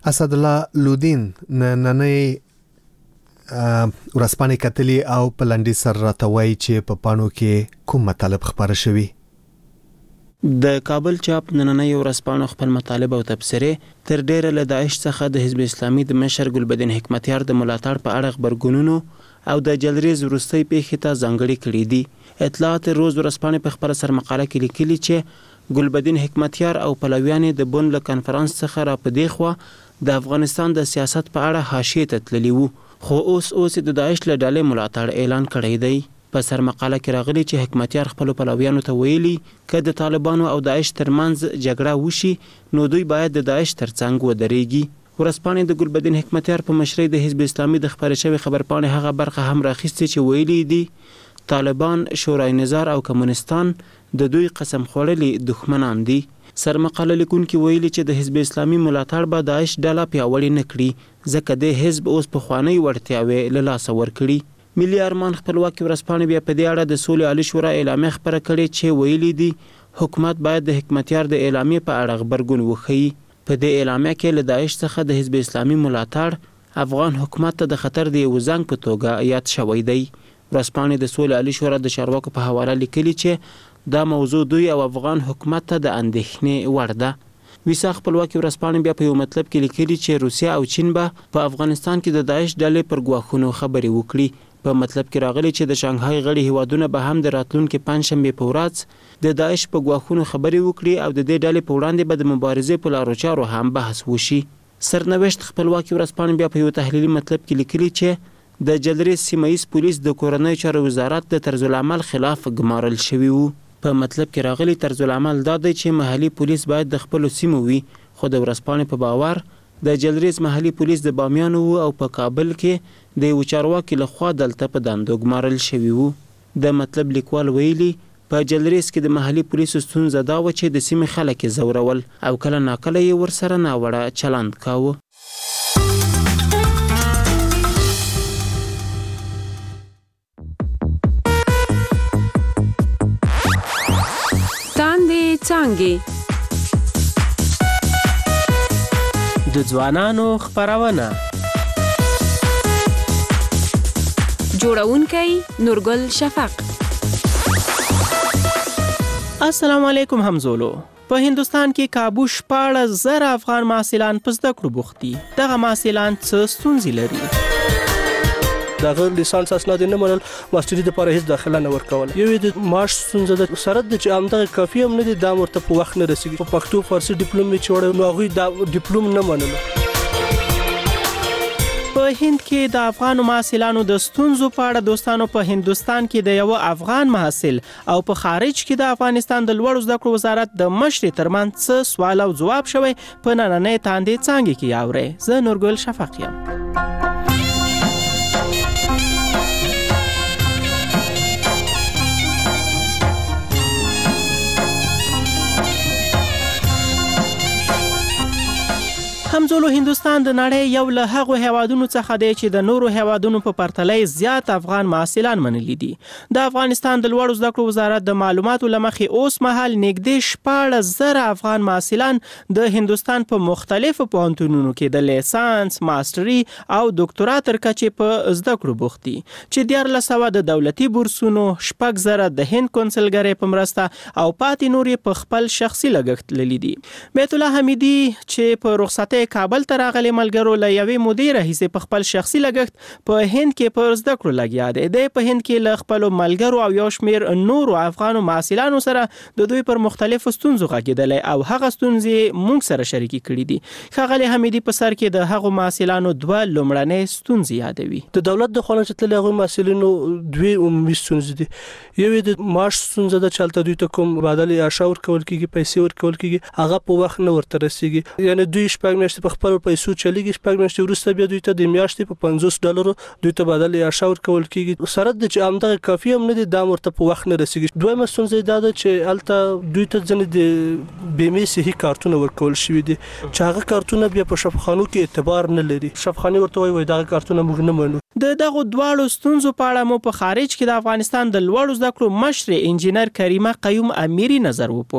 اسدالله لودین نننۍ ورځپاڼې کتلې او په لنډیز سره راته وایي چې په پاڼو کې کوم مطالب خپاره شوي. د کابل چاپ نننۍ ورځپاڼو خپل مطالب او تبصرې تر ډیره له داعش څخه د حزب اسلامي د مشر ګلبدین حکمتیار د ملاتړ په اړه خبرګونونو او د جلریز وروستۍ پیښې ته ځانګړې کړې دي. اطلاعات روز ورځپاڼې په خپله سرمقاله کې لیکلي چې ګلبدین حکمتیار او پلویان د بون له کنفرانس څخه را په دې خوا د افغانستان د سیاست په اړه حاشیې ته تللي وو، خو اوس د داعش له ډلې ملاتړ اعلان کړی دی. په سرمقاله کې راغلي چې حکمتیار خپل پلویانو ته ویلي که د طالبانو او داعش ترمنځ جګړه وشي نو دوی باید د داعش ترڅنګ ودرېږي. ورځپاڼې د ګلبدین حکمتیار په مشرۍ د حزب اسلامي د خپرې شوې خبرپاڼې هغه برخه هم راخیستې چې ویلي دي طالبان، شورای نظار او کمونستان د دوی قسم خوړلي دښمنان دي. سرمقاله لیکونکي ویلي چې د حزب اسلامي ملاتړ به داعش ډله پیاوړې نه کړي ځکه د حزب اوس پخوانۍ وړتیاوې له لاسه ورکړي. ملي ارمان خپلواکي ورځپاڼې بیا په دې اړه د سولې عالي شورا اعلامیه خپره کړې چې ویلي دي حکومت باید د حکمتیار د اعلامیې په اړه غبرګون وښیي. په دې اعلامیه کې له داعش څخه د حزب اسلامي ملاتړ افغان حکومت ته د خطر د یو زنګ په توګه یاد شوی دی. ورځپاڼې د سولې عالي شورا د چارواکو په حواله لیکلي چې دا موضوع دوی او افغان حکومت ته د اندېښنې وړ ده. ویسا خپلواکي ورځپاڼې بیا په یو مطلب کې لیکلي چې روسیه او چین به په افغانستان کې د داعش ډلې پر ګواښونو خبرې وکړي. په مطلب کې راغلي چې د شانګهای غړي هیوادونه به هم د راتلونکي پنجشنبې په ورځ د داعش په ګواښونو خبرې وکړي او د دې ډلې په وړاندې به د مبارزې په لارو چارو هم بحث وشي. سرنوشت خپلواکي ورځپاڼې بیا په یو تحلیلي مطلب کې لیکلي چې د جلریز سیمه ایز پولیس د کورنیو چارو وزارت د طرزالعمل خلاف ګمارل شوي وو. په مطلب کې راغلي طرزالعمل دا دی چې محلي پولیس باید د خپلو سیمو وي، خو د ورځپاڼې په باور د جلریز محلي پولیس د بامیانو وو او په کابل کې د یو چارواکي لخوا دلته په دندو ګمارل شوي وو. د مطلب لیکوال ویلي په جلریز کې د محلي پولیسو ستونزه دا وه چې د سیمې خلک یې ځورول او کله ناکله یې ورسره ناوړه چلند کاوه. تاندې څانګې د ځوانانو خپرونه. جوړونکی نورګل شفق. السلام علیکم همزولو. په هندوستان کې کابو 14,000 افغان محصلان په زده کړو بوخت دي. دغه محصلان څه ستونزې لري؟ دغه لیسانس اسناد نه منل، ماستري لپاره هیڅ داخله نه ورکول. یو د معاش ستونزه د سره د چې همدغه کافي هم نه دي، دا ورته په وخت نه رسیږي. په پښتو فارسي ډیپلوم یې چوړ نو هغوی دا ډیپلوم نه منلو. په هند کې د افغان محصلانو د ستونزو په اړه دوستانو په هندوستان کې د یو افغان محصل او په خارج کې د افغانستان د لوړو زده کړو وزارت د مشرې ترمنځ څه سوال او ځواب شوی په نننۍ تاندې څانګې کې اورئ. زه نورګل شفق یم. همزولو هندوستان د نړۍ یو له هغو هیوادونو څخه دی چې د نورو هیوادونو په پرتله زیات افغان محصلان منلي دي. د افغانستان د لوړو زده کړو وزارت د معلوماتو له مخې اوس مهال نږدې 14,000 افغان محصلان د هندوستان په مختلفو پوهنتونونو کې د لیسانس، ماستري او ډاکټرا تر کچې په زده کړو بوخت دي چې 1400 د دولتي بورسونو، 6,000 د هند کونسلګرۍ په مرسته او پاتې نور په خپل شخصي لګښت تللي دي. بیت الله حمیدي چې په رخصتۍ کابل ته راغلي ملګرو له یوې مودې راهیسې په خپل شخصي لګښت په هند کې پر زده کړو لګیا دی. دی په هند کې له خپلو ملګرو او یو شمېر نورو افغانو محصلانو سره د دوی پر مختلفو ستونزو غږېدلی او هغه ستونزې موږ سره شریکې کړي دي. ښاغلي حمیدي په سر کې د هغو محصلانو 2 لومړنۍ ستونزې یادوي. د دولت د خوا نه چې تللي هغوی محصلینو 2 عمومي ستونزې دي. یو یې د معاش ستونزه ده چې هلته دوی ته کوم بدل اعشا ورکول کېږي، پیسې ورکول کېږي، هغه په وخت نه ورته رسېږي. یعنې دوی 6 میاشتې په خپل پیسو چلیږي، 6 میاشتې وروسته بیا دوی ته د میاشتې په $50 دوی ته بدل اعشا ورکول کېږي. سره د چې همدغه کافي هم نه دي، دا ورته په وخت نه رسېږي. دویمه ستونزه دا ده چې هلته دوی ته ځینې د بیمې صحي کارتونه ورکول شوي دي چې هغه کارتونه بیا په شفاخانو کې اعتبار نه لري. شفاخانې ورته وایي دغه کارتونه موږ نه منو. د دغو دواړو ستونزو په اړه مو په خارج کې د افغانستان د لوړو زده کړو مشر انجینر کریمه قیوم امیری نظر وپوښت.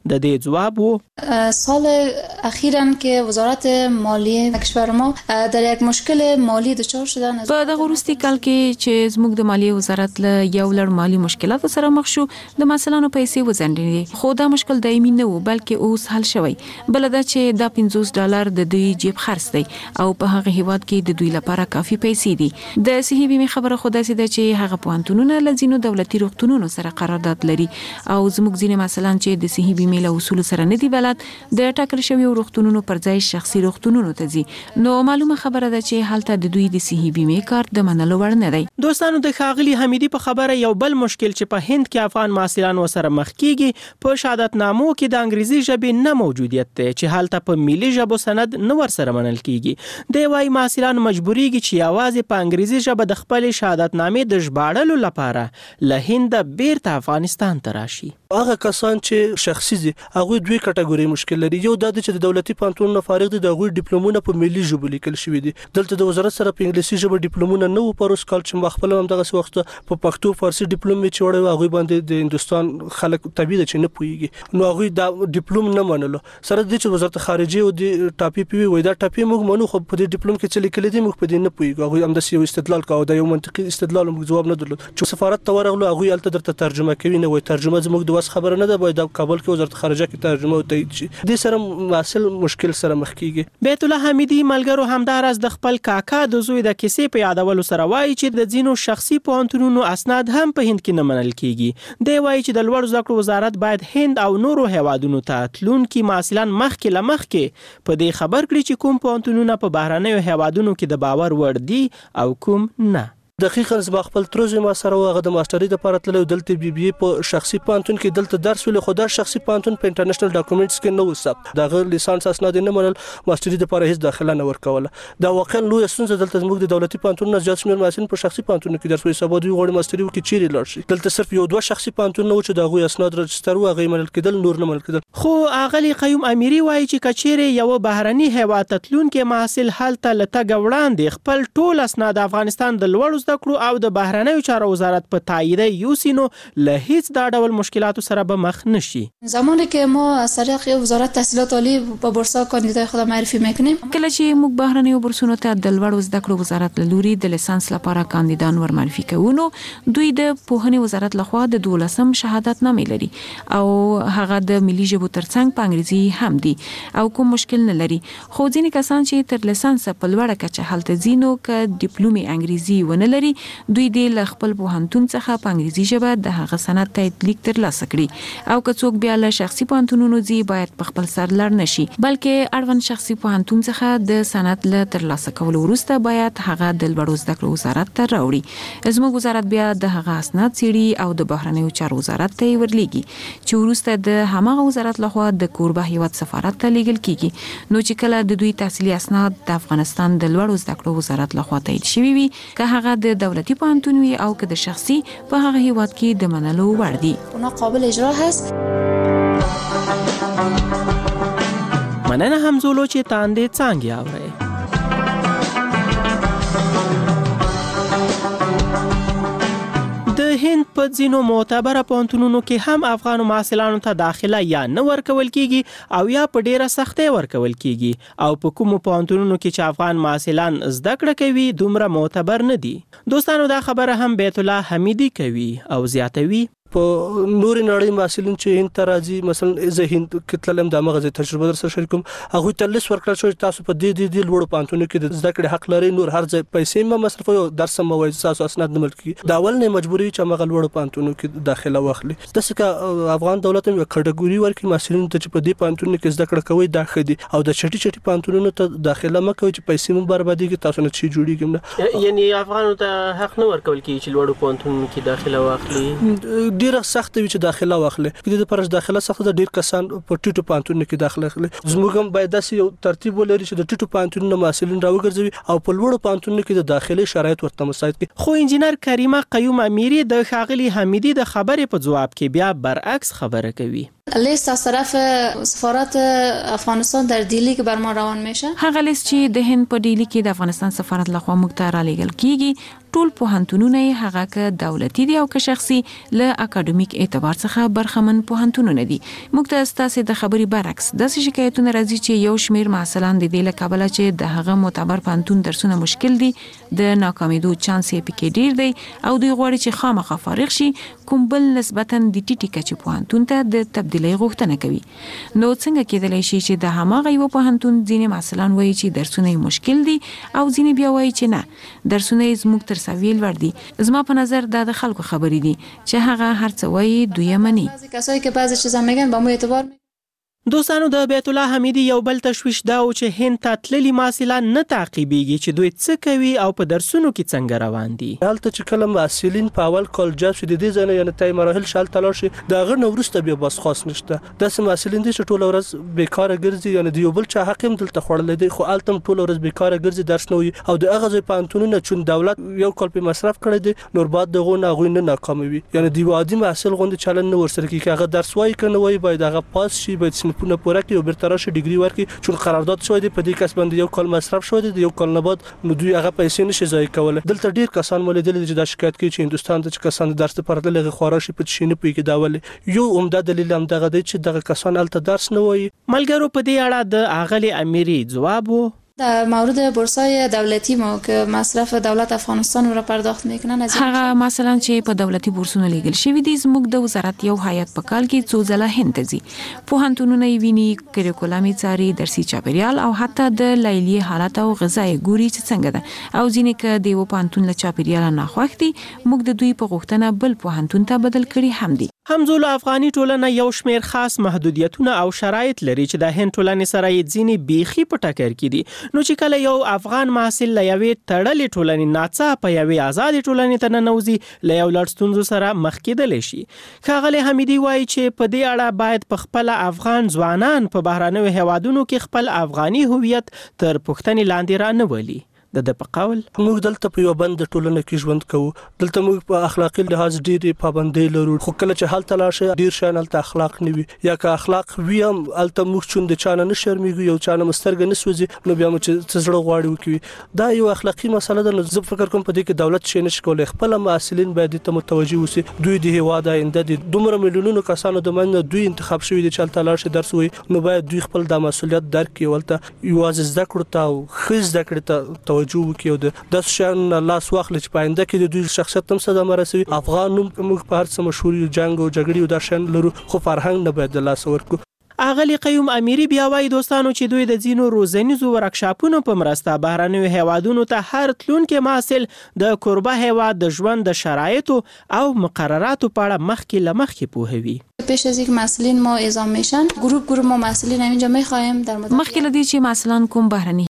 د دې ځواب وو سال اخیراً که وزارت مالیه کشور ما در یک مشکل مالی دچار شدن. په دغه وروستي کال کې چې زموږ د مالیې وزارت له یو لړ مالی مشکلاتو سره مخ شو د محصلانو پیسې وزندې خو دا مشکل دایمي نه و بلکې اوس حل شوی بل دا چې دا $50 د دوی جیب خرڅ دی او په هغه هیواد کې د دوی لپاره کافي پیسې دي د صحي بیمه خبره خو داسې ده چې هغه پوهنتونونه له ځینو دولتي روغتونونو سره قرارداد لري او زموږ ځینې مثلا چې د صحي بیمه له اصول سره نه دی بلد د ټاکل شوی روغتونونو پر ځای شخصي روغتونونو ته ځي نو معلومه خبره ده چې هلته د دوی د صحي بیمه کارت د منلو وړ نه دی. دوستانو د ښاغلي حمیدي په خبره یو بل مشکل چې په هند کې افغان محصلان وسره مخ کیږي په شهادتنامو کې د انګریزي ژبې نه موجودیت دی چې هلته په ملي ژبو سند نه ورسره منل کیږي د وايي محصلان مجبوریږي چې یوازې په انګریزي ژبه د خپل شهادتنامې د ژباړلو لپاره له هند بیرته افغانستان ته راشي. هغه کسان چې شخصي دي هغه دوی کټګوري مشکل لري یو د چې د دولتي پانتونونو فارغ دي د غوي ډیپلومونه په ملي ژبه لیکل شوی دي دلته د وزارت سره په انګلیسي ژبه ډیپلومونه نه و پروس کال چې مخبل هم دغه وخت په پښتو فارسی ډیپلوم چې وړي هغه باندې د هندستان خلک طبيعي چې نه پويږي نو هغه د ډیپلوم نه منلو سره د وزارت خارجه او د ټاپي پی وي دا ټاپي موږ منو خو په دې ډیپلوم کې چې لیکل دي موږ په دې نه پويږو هغه هم د سیو استدلال کاوه د یو منطقي استدلال موږ جواب نه درلود چې سفارت ته ورغلو هغه الته درته ترجمه کوي نه وي ترجمه زموږ د وس خبره نه ده باید کابل کې وزارت خارجه کې ترجمه او تایید شي د سره واصل مشکل سره مخ کیږي. بیت الله حمیدي ملګرو همدارس د خپل کاکا د زوی د کیسې په یادولو سره وایي چې د ځینو شخصي پوهنتونونو اسناد هم په هند کې نه منل کیږي دی وایي چې د لوړ زده کړو وزارت باید هند او نورو هیوادونو ته تلونکي محصلان مخکې لمخکې په دې خبر کړي چې کوم پوهنتونونه په بهرنیو هیوادونو کې د باور وړ دي او کوم نه. دقیقاً زما خپل تروزه ما سره هغه د ماستری د لپاره تللی دلته بي بي په شخصي پانتون کې دلته درس ول خو دا شخصي پانتون په انټرنیشنل ډاکومېنټس کې نو وسب دغه لیسانس اسناد نه منل ماستری د لپاره هیڅ داخله نه ورکوله دا واقعا لوی ستونزه دلته زموږ د دولتي پانتون نه زیات شمېر محصلین په شخصي پانتون کې درس وې سبا دوی غوړي ماستری وکړي چیرې لاړ شي دلته صرف یو دوه شخصي پانتون نه و چې دغه اسناد رجستر و هغه منل کېدل نور نه منل کېدل. خو اغلی قیوم امیری وایي چې کچېره یو بهرني هیواد تلونکي محصل حالت لته وړاندې خپل ټول اسناد افغانستان د لوړ زده کړو او د بهرنیو چارو وزارت په تایید یوسینو له هیڅ دا ډول مشکلاتو سره به مخ نشي. زمانی که ما از طریق وزارت تحصیلات عالی با بورس‌ها کاندیدای خود معرفی میکنیم کله چې موږ بهرنیو بورسونو ته د لوړ زده کړو وزارت له لوري د لیسانس لپاره کاندیدان ور معرفي کوو نو دوی د پوهنې وزارت لخوا د 12م شهادتنامه لري او هغه د ملي ژبو ترڅنګ په انګریزي هم دي او کوم مشکل نه لري خو ځینې کسان چې تر لیسانس په لوړه کچه هلته ځینو ک ډیپلومي انګریزي ونه لري دوی د خپل پوهنتون څخه په انګریزي ژبه د هغه سند تایید لیک ترلاسه کړي او که څوک بیا له شخصي پوهنتونونو ځي باید په خپل سر لړ نشي بلکې اړوند شخصي پوهنتون څخه د سند له ترلاسه کولو وروسته باید هغه د لوړو زده کړو وزارت ته راوړي زموږ وزارت بیا د هغه اسناد څېړي او د بهرنیو چارو وزارت ته ورلیږي چې وروسته د هماغه وزارت لخوا د کوربه هیواد سفارت ته لیږل کیږي نو چې کله د دوی تحصیلي اسناد د افغانستان د لوړو زده کړو وزارت لخوا تایید شوي وي که هغه د دولتي پوهنتون وي او که د شخصي په هغه هیواد کې د منلو وړ دي اونا قابل اجرا هست. مننه همزولو چې تاندې څانګې اورئ. د هند په ځینو معتبره پوهنتونونو کې هم افغانو محصلانو ته داخله یا نه ورکول کیږي او یا په ډیره سختۍ ورکول کیږي او په کومو پوهنتونونو کې چې افغان محصلان زده کړه کوي دومره معتبر نه دي. دوستانو دا خبره هم بیت الله حمیدي کوي او زیاتوي په نور نړۍ محصلین چې هند ته راځي مثلا زه هند کې تلم د مغزه تجربه در سره شریکوم هغه ته لیس ورکړل شو تاسو په دې لوړ پانتونو کې د زده کړې حق لري نور هر ځای پیسې ما مصرف او درس مو وایي تاسو اسناد نه ملکي دا اول نه مجبوري چې مغل لوړ پانتونو کې داخله واخلي د څه افغان دولت یو کټګوري ورکړي محصلین ته چې په دې پانتونو کې زده کړه کوي دا خدي او د چټي پانتونو ته داخله مکوي چې پیسې مو برباديږي تاسو نه چی جوړیږي نه یعنی افغانو ته حق نه ورکول کیږي چې لوړ پانتونو کې داخله واخلي ډیره سخت وي چې داخله واخلي د دې پرش داخله سخت د ډیر کسان په ټیټو پانتونو کې داخله اخلي زموږ هم باید داسې یو ترتیب ولري چې د ټیټو پانتونو محصلین راوګرځوي او په لوړو پانتونو کې د داخلي شرایط ورته مساعد کړي. خو انجینر کریمه قیوم امیری د ښاغلي حمیدي د خبرې په جواب کې بیا برعکس خبره کوي. لیست از طرف سفارت افغانستان در دیلی که بر ما روان میشه، هغه لیست چې د هند په ډیلی کې د افغانستان سفارت لخوا موږ ته رالیږل کیږي ټول پوهنتونونه هغه که دولتي دي او که شخصي له اکاډمیک اعتبار څخه برخمن پوهنتونونه دي. موږ ته ستاسو د خبري برعکس داسې شکایتونه راځي چې یو شمیر محصلان د دې له کبله چې د هغه معتبر پوهنتون درسونه مشکل دي، د ناکامیدو چانس یې پکې ډیر دی او دوی غواړي چې خامخا فارغ شي، کوم بل نسبتا د ټیټی کچې پوهنتون ته د تبدیلۍ غوښتنه کوي. نو څنګه کېدلی شي چې د هماغه یو پوهنتون ځینې محصلان وایي چې درسونه یې مشکل دي او ځینې بیا وایي چې نه درسونه یې زموږ تر سویل ور دي؟ زما په نظر دا د خلکو خبرې دي چې هغه هر څه وایي دوی مني. بعضی کسایی که بعضی چیزا میگن با مو اعتبار دوستانو د بیت الله حمیدی یو بل تشویش دا و چې هند ته تللي محصلان نه تعقیبېږي چې دوی څه کوي او په درسونو کې څنګه روان دي. هلته چې کله محصلین په اول کال جاب شي د دې ځای نه یعنې تای مراحل شال تلاړ شي د هغه نه وروسته بیا بس خاص نشته. داسې محصلین دي چې ټوله ورځ بیکاره ګرځي، یعنې د یو بل چا حق هم دلته خوړلی دی خو هلته هم ټوله ورځ بیکاره ګرځي، درس نه وي او د هغه ځای پوهنتونونه چون دولت یو کال پې مصرف کړی دی نور بعد د هغو نه هغوی نه ناکاموي، یعنې د یو عادي محصل غوندې چلند نه ورسره کېږي که هغه درس وایي که نه وایي باید هغه پاس شي، باید صنفونه پوره کړي او تراشه ډیګري ورکړي چون قرارداد شوی دی په دې کس باندې یو کال مصرف شوی دی، د یو کال نه بعد نو دوی هغه پیسې نشي ضایع کولی. دلته ډیر کسان ولیدل چې دا شکایت کوي چې هندستان ته چې کسان د درس لپاره تللي خورا شي په شي نه پوهېږي دا ولې. یو عمده دلیل هم دغه دی چې دغه کسان هلته درس نه وایي. ملګرو په دې اړه د اغلې امیري ځواب و در مورد بورسای دولتی ما که مصرف دولت افغانستان را پرداخت میکنن از هغه مثلا چې په دولتي بورسونو لیږل شوي دي زموږ د وزارت یو هیئت په کال کې څو ځله هند ته ځي، پوهنتونونه یې ویني، کریکولم یې څاري، درسي چاپیریال او حتی د لیلیې حالت او غذا یې ګوري چې څنګه ده او ځینې که د یو پوهنتون له چاپیریاله ناخوښ دي موږ د دوی په غوښتنه بل پوهنتون ته بدل کړي هم دي. همزولو افغاني ټولنه یو شمیر خاص محدودیتونه او شرایط لري چې د هند ټولنې سره یې ځینې بیخي په ټکر کې دي. نو چې کله یو افغان محصل له یوې تړلې ټولنې ناڅاپه یوې ازادې ټولنې ته ننوځي له یو لړ ستونزو سره مخ کېدلی شي. ښاغلی حمیدي وایي چې په دې اړه باید په خپله افغان ځوانان په بهرنیو هیوادونو کې خپل افغاني هویت تر پوښتنې لاندې را نه ولي. د په قول موږ دلته په یو بند ټولنه کې ژوند کوو، دلته موږ په اخلاقي لحاظ ډېرې پابندۍ لرو خو کله چې هلته لاړ شي ډېر شیان هلته اخلاق نه وي یا که اخلاق وي هم هلته موږ چون د چا نه نه شرمېږو یو چا نه مو سترګه نه سوځي نو بیا مو چې څه زړه غواړي وکړي. دا یو اخلاقي مسله ده. نو زه فکر کوم په دې کې دولت شی نشي کولی، خپله محصلین باید دې ته متوجه اوسي. دوی د هېواد آینده دي، دومره میلیونونو کسانو د منځ نه دوی انتخاب شوي دي چې هلته لاړ شي درس ووایي، نو باید دوی خپل دا مسؤلیت درک کړي، هلته یوازې زده کړو ته او ښه زده کړې ته توجه وکړي او داسې شیانو نه لاس واخلي چې په آینده کې د دوی شخصیت هم صدمه رسوي. افغان نوم موږ په هر څه مشهور یو، جنګ او جګړې او دا شیان لرو خو فرهنګ نه باید د لاسه ورکړو. اغلی قیوم امیری بیا وایي دوستانو چې دوی د ځینو روزنیزو ورکشاپونو په مرسته بهرنیو هیوادونو ته هر تلونکي محصل د کوربه هیواد د ژوند د شرایطو او مقرراتو په اړه مخکې له مخکې پوهوي. پیش از اینکه محصلین ما اعزام میشن گروه ما محصلین همینجا میخوایم در مورد مخکې له دې چې محصلان کوم بهرني